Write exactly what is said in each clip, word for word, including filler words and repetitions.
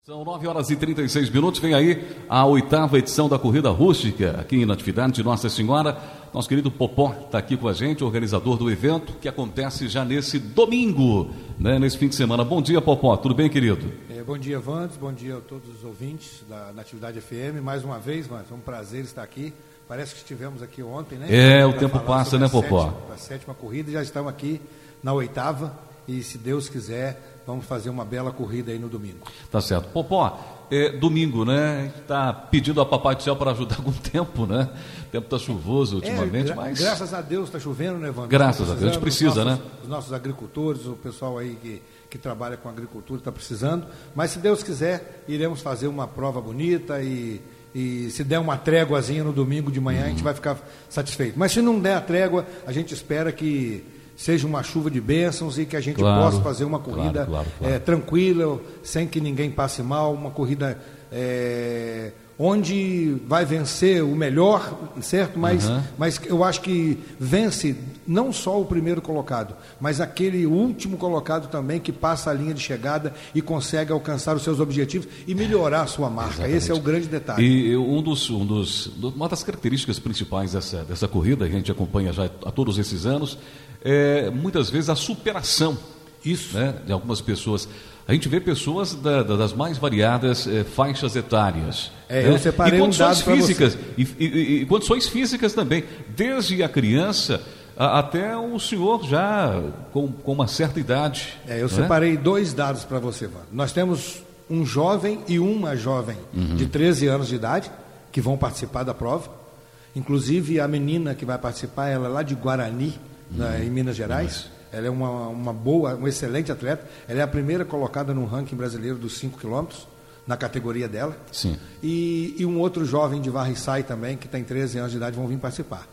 São nove horas e trinta e seis minutos, vem aí a oitava edição da Corrida Rústica, aqui em Natividade de Nossa Senhora. Nosso querido Popó está aqui com a gente, organizador do evento, que acontece já nesse domingo, né, nesse fim de semana. Bom dia, Popó, tudo bem, querido? É, bom dia, Vandes, bom dia a todos os ouvintes da Natividade F M. Mais uma vez, Vandes, é um prazer estar aqui. Parece que estivemos aqui ontem, né? É, o tempo passa, né, Popó? A sétima, a sétima corrida, já estamos aqui na oitava e, se Deus quiser, vamos fazer uma bela corrida aí no domingo. Tá certo. Popó, é, domingo, né? A gente está pedindo a Papai do Céu para ajudar com o tempo, né? O tempo está chuvoso ultimamente, é, gra mas... Graças a Deus está chovendo, né, Wander? Graças a Deus, a gente precisa, nossos, né? Os nossos agricultores, o pessoal aí que, que trabalha com agricultura está precisando, mas se Deus quiser, iremos fazer uma prova bonita e... E se der uma tréguazinha no domingo de manhã, uhum. a gente vai ficar satisfeito. Mas se não der a trégua, a gente espera que seja uma chuva de bênçãos e que a gente claro, possa fazer uma corrida claro, claro, claro. É, tranquila, sem que ninguém passe mal, uma corrida é, onde vai vencer o melhor, certo? Mas, uhum. mas eu acho que vence não só o primeiro colocado, mas aquele último colocado também que passa a linha de chegada e consegue alcançar os seus objetivos e melhorar a sua marca. Exatamente. Esse é o grande detalhe. E um dos, um dos, uma das características principais dessa, dessa corrida, que a gente acompanha já há todos esses anos, é muitas vezes a superação. Isso. Né, de algumas pessoas. A gente vê pessoas da, da, das mais variadas é, faixas etárias. É, né? eu separei e condições um dado físicas e, e, e condições físicas também, desde a criança a, até o senhor já com, com uma certa idade. É, eu separei é? dois dados para você, Van. Nós temos um jovem e uma jovem uhum. de treze anos de idade que vão participar da prova. Inclusive a menina que vai participar, ela é lá de Guarani, uhum. né, em Minas Gerais. Isso. Ela é uma, uma boa, um excelente atleta. Ela é a primeira colocada no ranking brasileiro dos cinco quilômetros, na categoria dela. Sim. E, e um outro jovem de Varriçai também, que tem treze anos de idade, vão vir participar.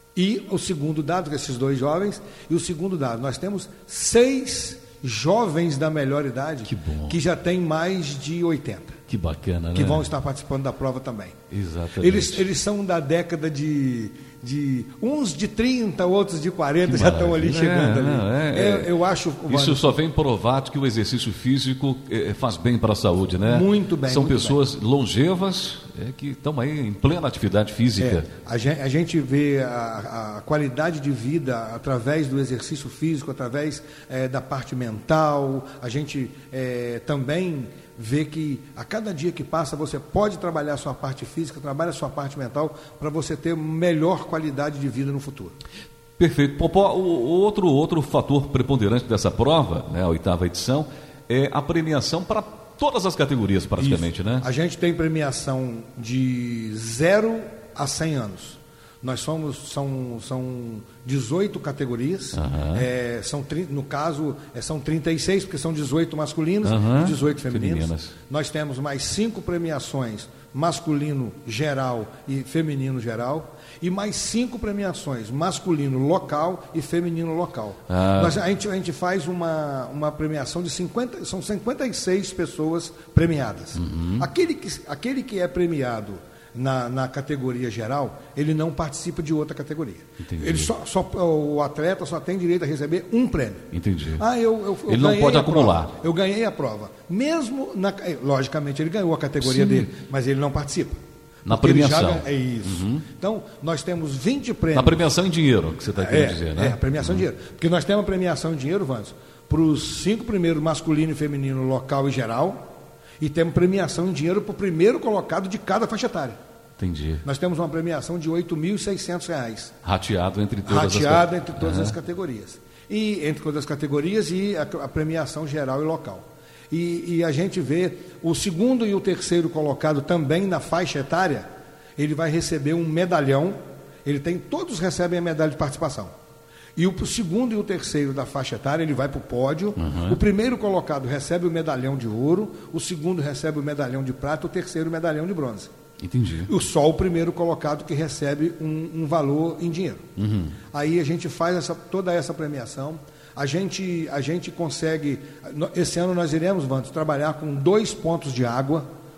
E o segundo dado, esses dois jovens, e o segundo dado, nós temos seis jovens da melhor idade que, bom. que já têm mais de oitenta. Que bacana, né? Que vão estar participando da prova também. Exatamente. Eles, eles são da década de, de... Uns de trinta, outros de quarenta, que já estão ali chegando. É, ali. Não, é, é, eu acho... Isso só vem provado que o exercício físico é, faz bem para a saúde, né? Muito bem. São muito pessoas bem. longevas é, que estão aí em plena atividade física. É, a, gente, a gente vê a, a qualidade de vida através do exercício físico, através é, da parte mental. A gente é, também... vê que a cada dia que passa você pode trabalhar a sua parte física, trabalha a sua parte mental para você ter melhor qualidade de vida no futuro. Perfeito. Popó, o outro, outro fator preponderante dessa prova, né, a oitava edição, é a premiação para todas as categorias praticamente, Isso. né? A gente tem premiação de zero a cem anos. Nós somos, são, são dezoito categorias, uhum. é, são, no caso, é, são trinta e seis, porque são dezoito masculinos uhum. e dezoito femininos. Femininas. Nós temos mais cinco premiações, masculino geral e feminino geral, e mais cinco premiações, masculino local e feminino local. Ah. Nós, a, gente, a gente faz uma, uma premiação de cinquenta, são cinquenta e seis pessoas premiadas. Uhum. Aquele, que, aquele que é premiado Na, na categoria geral, ele não participa de outra categoria. Entendi. Ele só, só, o atleta só tem direito a receber um prêmio. Entendi. Ah, eu, eu, eu ele não pode acumular. Prova. Eu ganhei a prova. Mesmo, na, logicamente, ele ganhou a categoria Sim. dele, mas ele não participa. Na premiação. Já, é isso. Uhum. Então, nós temos vinte prêmios. Na premiação em dinheiro, que você está querendo é, dizer, né? É, a premiação uhum. em dinheiro. Porque nós temos a premiação em dinheiro, Vandes, para os cinco primeiros, masculino e feminino, local e geral. E temos premiação em dinheiro para o primeiro colocado de cada faixa etária. Entendi. Nós temos uma premiação de oito mil e seiscentos reais. Rateado entre todas Rateado as... entre todas uhum. as categorias. E entre todas as categorias e a, a premiação geral e local. E, e a gente vê o segundo e o terceiro colocado também na faixa etária, ele vai receber um medalhão. Ele tem, todos recebem a medalha de participação. E o segundo e o terceiro da faixa etária, ele vai para o pódio. Uhum. O primeiro colocado recebe o medalhão de ouro, o segundo recebe o medalhão de prata, o terceiro o medalhão de bronze. Entendi. E só o primeiro colocado que recebe um, um valor em dinheiro. Uhum. Aí a gente faz essa, toda essa premiação. A gente, a gente consegue... Esse ano nós iremos, Vantos, trabalhar com dois pontos de água.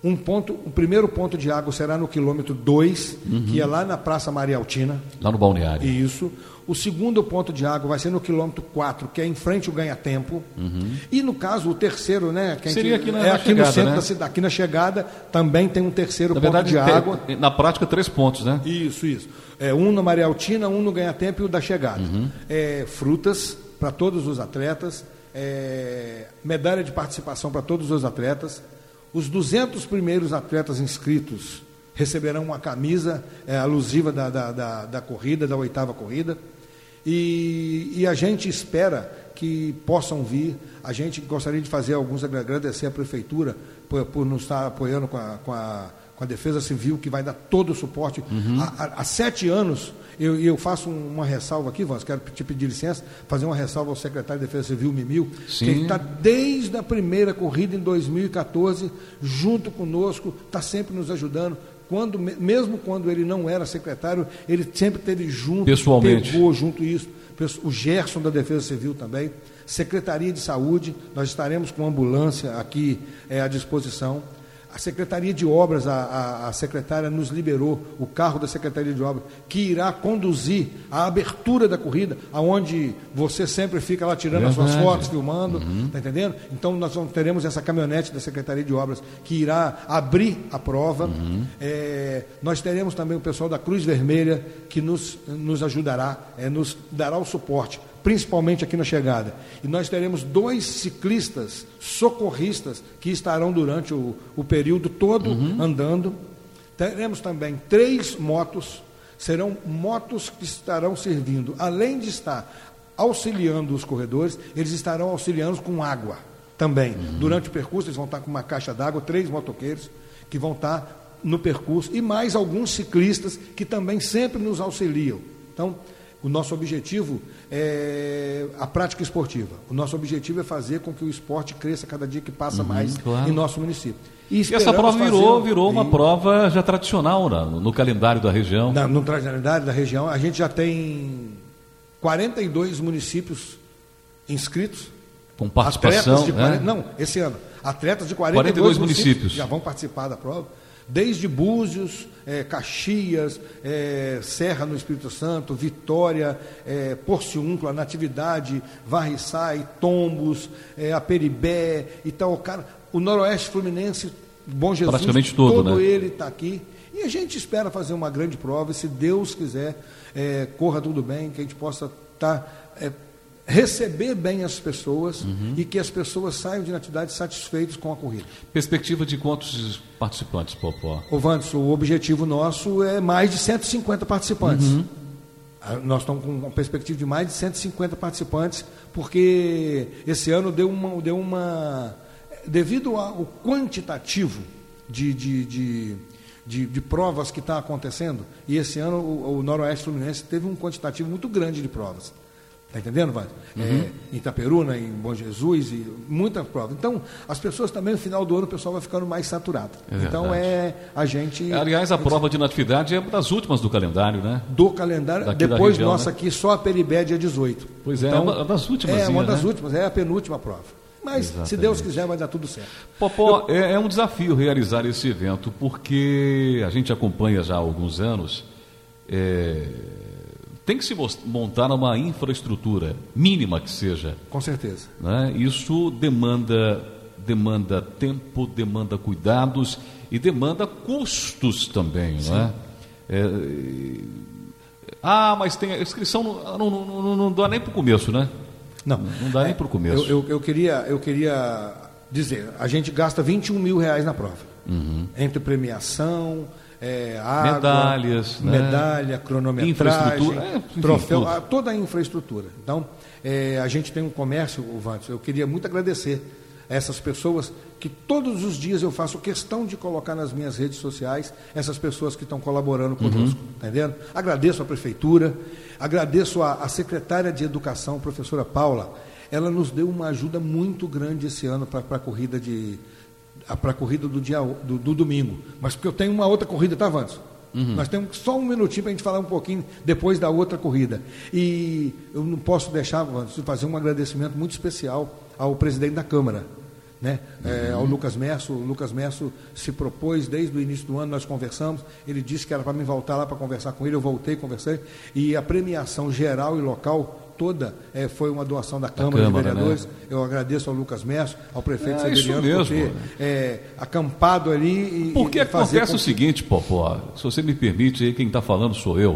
Um ponto, o primeiro ponto de água será no quilômetro dois, uhum. que é lá na Praça Maria Altina. Lá no balneário. Isso. O segundo ponto de água vai ser no quilômetro quatro, que é em frente ao Ganha-Tempo. Uhum. E, no caso, o terceiro, né? Que Seria aqui na, é na aqui chegada, no centro né? da cidade. Aqui na chegada também tem um terceiro na ponto verdade, de água. Tem, na prática, três pontos, né? Isso, isso. É, um na Maria Altina, um no Ganha-Tempo e o da chegada. Uhum. É, frutas para todos os atletas, é, medalha de participação para todos os atletas. Os duzentos primeiros atletas inscritos receberão uma camisa é, alusiva da, da, da, da corrida, da oitava corrida. E, e a gente espera que possam vir. A gente gostaria de fazer alguns, agradecer à Prefeitura por, por nos estar apoiando com a, com, a, com a Defesa Civil, que vai dar todo o suporte. Uhum. Há, há, há sete anos, eu, eu faço uma ressalva aqui, Vans, quero te pedir licença, fazer uma ressalva ao secretário de Defesa Civil, Mimil, Sim. que ele está desde a primeira corrida em dois mil e quatorze, junto conosco, está sempre nos ajudando. Quando, mesmo quando ele não era secretário, ele sempre esteve junto, pessoalmente. Pegou junto isso. O Gerson da Defesa Civil também, Secretaria de Saúde, nós estaremos com ambulância aqui é, à disposição. A Secretaria de Obras, a, a, a secretária nos liberou o carro da Secretaria de Obras, que irá conduzir a abertura da corrida, aonde você sempre fica lá tirando Verdade. as suas fotos, filmando, uhum. tá entendendo? Então nós vamos, teremos essa caminhonete da Secretaria de Obras que irá abrir a prova. Uhum. É, nós teremos também o pessoal da Cruz Vermelha que nos, nos ajudará, é, nos dará o suporte, principalmente aqui na chegada. E nós teremos dois ciclistas socorristas que estarão durante o, o período todo uhum. andando. Teremos também três motos, serão motos que estarão servindo, além de estar auxiliando os corredores, eles estarão auxiliando com água também. Uhum. Durante o percurso, eles vão estar com uma caixa d'água, três motoqueiros que vão estar no percurso, e mais alguns ciclistas que também sempre nos auxiliam. Então, o nosso objetivo é a prática esportiva. O nosso objetivo é fazer com que o esporte cresça cada dia que passa uhum, mais claro. em nosso município. E, e essa prova virou, virou uma e... prova já tradicional no, no calendário da região. Na, no calendário da região, a gente já tem quarenta e dois municípios inscritos. Com participação, de né? quarenta, não, esse ano. Atletas de quarenta e dois, quarenta e dois municípios, municípios já vão participar da prova. Desde Búzios, é, Caxias, é, Serra no Espírito Santo, Vitória, é, Porciúncula, Natividade, Varriçai, Tombos, é, Aperibé, Itaocara, o Noroeste Fluminense, Bom Jesus, praticamente todo, todo né? ele está aqui. E a gente espera fazer uma grande prova, e se Deus quiser, é, corra tudo bem, que a gente possa estar... Tá, é, receber bem as pessoas uhum. e que as pessoas saiam de Natividade satisfeitos com a corrida. Perspectiva de quantos participantes, Popó? Ô, Vandes, o objetivo nosso é mais de cento e cinquenta participantes. Uhum. Nós estamos com uma perspectiva de mais de cento e cinquenta participantes, porque esse ano deu uma... Deu uma devido ao quantitativo de, de, de, de, de provas que está acontecendo, e esse ano o, o Noroeste Fluminense teve um quantitativo muito grande de provas. Está entendendo, Vale? Uhum. É, em Itaperuna, em Bom Jesus, e muitas provas. Então, as pessoas também, no final do ano, o pessoal vai ficando mais saturado. É então, é a gente... Aliás, a prova de Natividade é uma das últimas do calendário, né? Do calendário. Daqui depois, região, nossa, né? Aqui, só a Peribé, dia dezoito. Pois é, então, é uma das últimas. É, uma né? das últimas, é a penúltima prova. Mas, Exatamente. Se Deus quiser, vai dar tudo certo. Popó, Eu... é, é um desafio realizar esse evento, porque a gente acompanha já há alguns anos... É... Tem que se montar uma infraestrutura, mínima que seja. Com certeza. Né? Isso demanda, demanda tempo, demanda cuidados e demanda custos também. Né? É, ah, mas tem a inscrição, não, não, não, não dá nem para o começo, né? Não. Não dá é, nem para o começo. Eu, eu, eu, queria, eu queria dizer, a gente gasta vinte e um mil reais na prova. Uhum. Entre premiação... É, água, medalhas, medalha, né? cronometragem, é, troféu, a, toda a infraestrutura. Então, é, a gente tem um comércio, Vantes, eu queria muito agradecer a essas pessoas que todos os dias eu faço questão de colocar nas minhas redes sociais, essas pessoas que estão colaborando conosco, uhum. Entendendo? Agradeço a Prefeitura, agradeço a, a secretária de Educação, a professora Paula, ela nos deu uma ajuda muito grande esse ano para a corrida de... para a corrida do, dia, do, do domingo. Mas porque eu tenho uma outra corrida, tá, Vandes? Uhum. Nós temos só um minutinho para a gente falar um pouquinho depois da outra corrida. E eu não posso deixar, Vandes, de fazer um agradecimento muito especial ao presidente da Câmara, né? Uhum. É, ao Lucas Merso. O Lucas Merso se propôs desde o início do ano, nós conversamos, ele disse que era para mim voltar lá para conversar com ele, eu voltei, conversei, e a premiação geral e local toda é, foi uma doação da Câmara, Câmara de Vereadores, né? Eu agradeço ao Lucas Merso, ao prefeito é, Severiano por ter é, acampado ali e Porque e acontece com... o seguinte, Popó, se você me permite, aí quem está falando sou eu,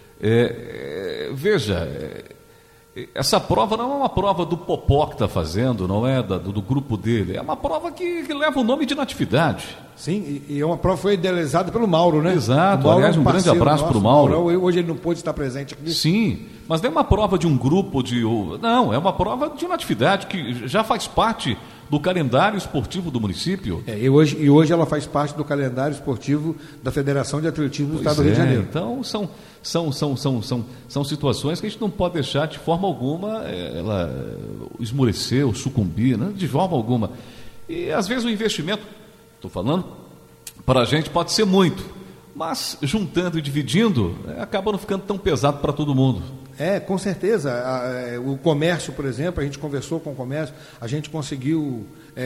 é, é, veja, é, essa prova não é uma prova do Popó que está fazendo, não é da, do, do grupo dele, é uma prova que, que leva o nome de Natividade. Sim, e, e é uma prova que foi idealizada pelo Mauro, né? Exato, Mauro aliás, um, é um grande abraço para o Mauro. Mauro. Hoje ele não pôde estar presente aqui. Sim, mas não é uma prova de um grupo de... Não, é uma prova de Natividade que já faz parte do calendário esportivo do município. É, e, hoje, e hoje ela faz parte do calendário esportivo da Federação de Atletismo do pois Estado do Rio de é, Janeiro. Então, são, são, são, são, são, são situações que a gente não pode deixar de forma alguma ela esmorecer ou sucumbir, né? De forma alguma. E, às vezes, o investimento, estou falando, para a gente pode ser muito, mas juntando e dividindo, é, acaba não ficando tão pesado para todo mundo. É, com certeza. O comércio, por exemplo, a gente conversou com o comércio, a gente conseguiu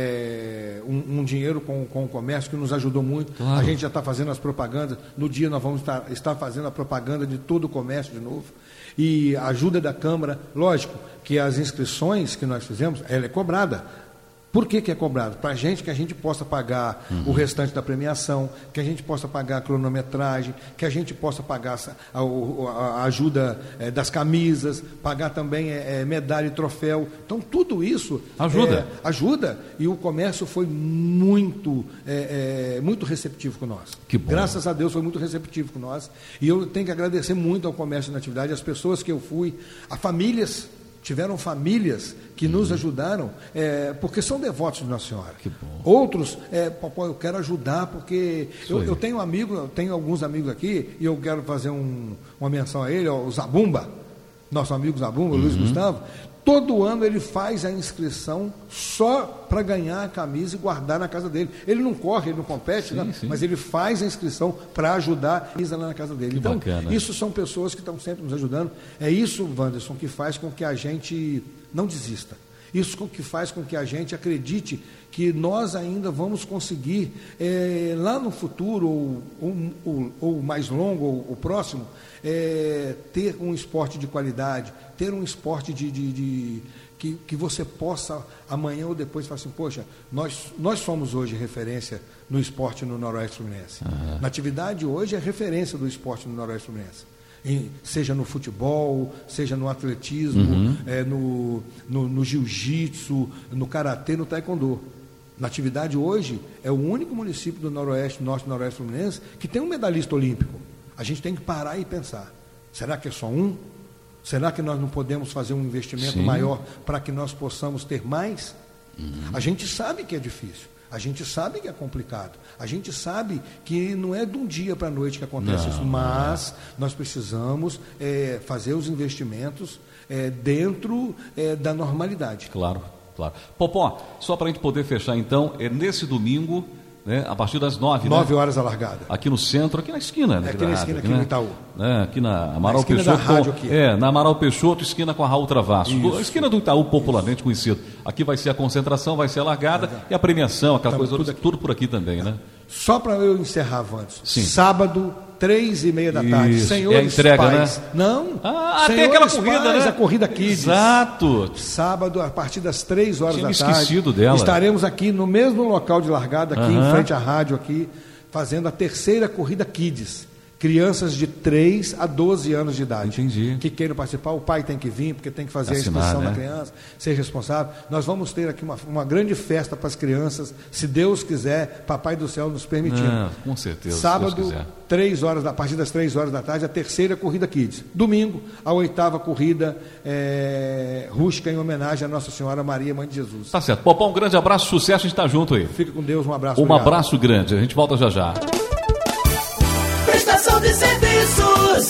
é, um, um dinheiro com, com o comércio que nos ajudou muito. Claro. A gente já está fazendo as propagandas. No dia nós vamos estar, estar fazendo a propaganda de todo o comércio de novo. E a ajuda da Câmara, lógico que as inscrições que nós fizemos, ela é cobrada. Por que, que é cobrado? Para a gente, que a gente possa pagar uhum. o restante da premiação, que a gente possa pagar a cronometragem, que a gente possa pagar a, a, a ajuda é, das camisas, pagar também é, medalha e troféu. Então, tudo isso ajuda. É, ajuda. E o comércio foi muito, é, é, muito receptivo com nós. Que bom. Graças a Deus foi muito receptivo com nós. E eu tenho que agradecer muito ao comércio na atividade, as pessoas que eu fui, a famílias. Tiveram famílias que uhum. nos ajudaram, é, porque são devotos de Nossa Senhora. Que bom. Outros, é, papai, eu quero ajudar, porque eu, eu tenho um amigo, eu tenho alguns amigos aqui, e eu quero fazer um, uma menção a ele, ó, o Zabumba, nosso amigo Zabumba, uhum. Luiz Gustavo. Todo ano ele faz a inscrição só para ganhar a camisa e guardar na casa dele. Ele não corre, ele não compete, sim, né? Sim. Mas ele faz a inscrição para ajudar a camisa lá na casa dele. Que então, bacana. Isso são pessoas que estão sempre nos ajudando. É isso, Wanderson, que faz com que a gente não desista. Isso que faz com que a gente acredite que nós ainda vamos conseguir, é, lá no futuro, ou, ou, ou, ou mais longo, ou, ou próximo, é, ter um esporte de qualidade, ter um esporte de, de, de que, que você possa, amanhã ou depois, falar assim, poxa, nós, nós somos hoje referência no esporte no Noroeste Fluminense. Uhum. Natividade hoje é referência do esporte no Noroeste Fluminense. Em, seja no futebol, seja no atletismo, uhum. é, no, no, no jiu-jitsu, no karatê, no taekwondo. Natividade hoje é o único município do Noroeste, Norte e Noroeste Fluminense que tem um medalhista olímpico. A gente tem que parar e pensar, será que é só um? Será que nós não podemos fazer um investimento Sim. maior para que nós possamos ter mais? Uhum. A gente sabe que é difícil. A gente sabe que é complicado, a gente sabe que não é de um dia para a noite que acontece não, isso, mas não. nós precisamos é, fazer os investimentos é, dentro é, da normalidade. Claro, claro. Popó, só para a gente poder fechar então, é nesse domingo, né, a partir das nove, nove né? horas a largada. Aqui no centro, aqui na esquina, né? É, aqui na esquina, aqui, aqui né? no Itaú. É, aqui na Amaral na Peixoto. Da rádio aqui. É, na Amaral Peixoto, esquina com a Raul Travasso. Isso. A esquina do Itaú, popularmente conhecido. Aqui vai ser a concentração, vai ser a largada é. e a premiação, aquela então, coisa, tudo, tudo por aqui também, é. né? Só para eu encerrar, Wanderson. Sábado, três e meia da tarde. Isso. Senhores é a entrega, pais. Né? Não. Ah, tem aquela corrida, pais, né? A corrida Kids. Exato. Sábado, a partir das três horas Tinha da me tarde. esquecido dela. Estaremos aqui no mesmo local de largada, aqui uhum. em frente à rádio, aqui, fazendo a terceira corrida Kids. Crianças de três a doze anos de idade. Entendi. Que queiram participar, o pai tem que vir, porque tem que fazer Assinar, a inscrição né? da criança, ser responsável. Nós vamos ter aqui uma, uma grande festa para as crianças, se Deus quiser, Papai do Céu nos permitindo. Não, com certeza. Sábado, três horas, a partir das três horas da tarde, a terceira corrida Kids. Domingo, a oitava corrida é, rústica em homenagem à Nossa Senhora Maria, Mãe de Jesus. Tá certo. Popó, um grande abraço, sucesso, a gente está junto aí. Fica com Deus, um abraço. Um obrigado. abraço grande, a gente volta já já. Prestação de serviços,